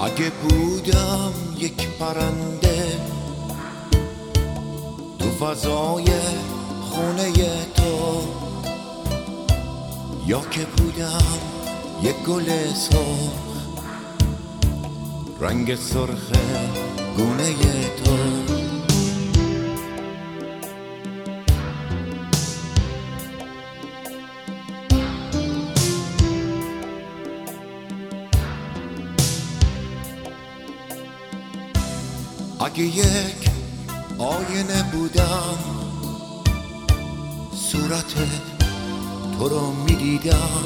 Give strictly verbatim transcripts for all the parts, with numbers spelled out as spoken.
اگه بودم یک پرنده تو فضای خونه تو، یا که بودم یک گل سرخ رنگ سرخ گونه تو. اگه یک آینه بودم صورت تو رو میدیدم،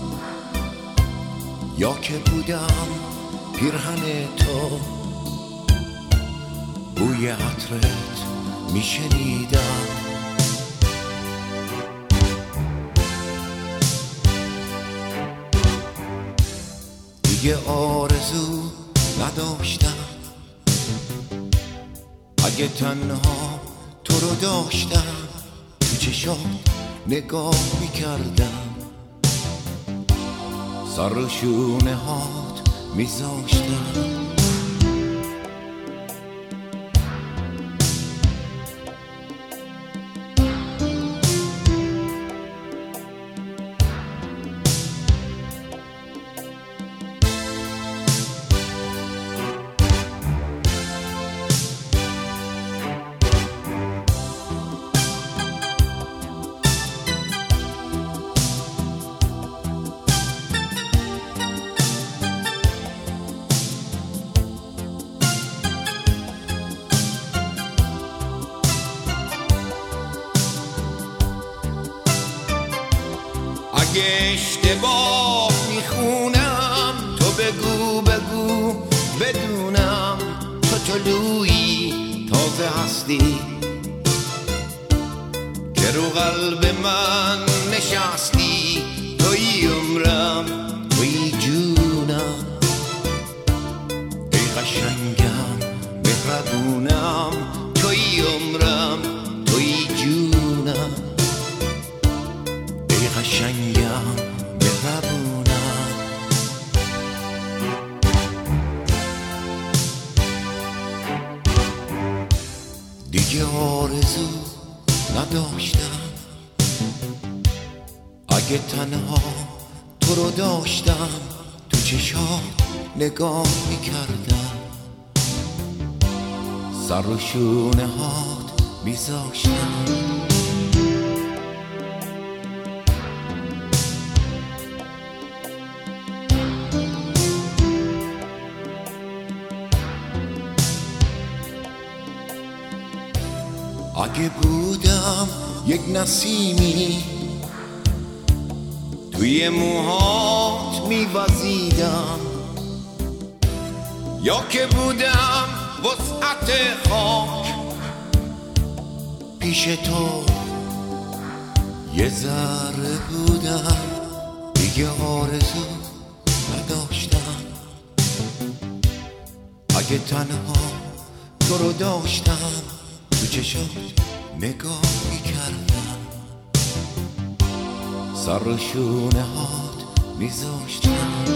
یا که بودم پیرهن تو بوی عطرت میشنیدم. دیگه آرزو نداشتم اگه تنها تو رو داشتم، تو چشات نگاه میکردم، سر رو شونه هات میذاشتم. اگه اشتباه میخونم تو بگو بگو بدونم، تو طلوعی تازه هستی که رو قلب من نشستی، توی عمرم توی جونم، ای قشنگم مهربونم، توی عمرم توی جونم، ای قشنگم مهربونم. دیگه آرزو نداشتم اگه تنها تو رو داشتم، تو چشات نگاه میکردم، سر رو شونه هات میذاشتم. اگه بودم یک نسیمی توی موهات میوزیدم، یا که بودم وسعت خاک پیش تو یه ذره بودم، دیگه آرزو نداشتم اگه تنها تو رو داشتم، تو چشات نگاه میکردم، سر رو شونه هات میذاشتم.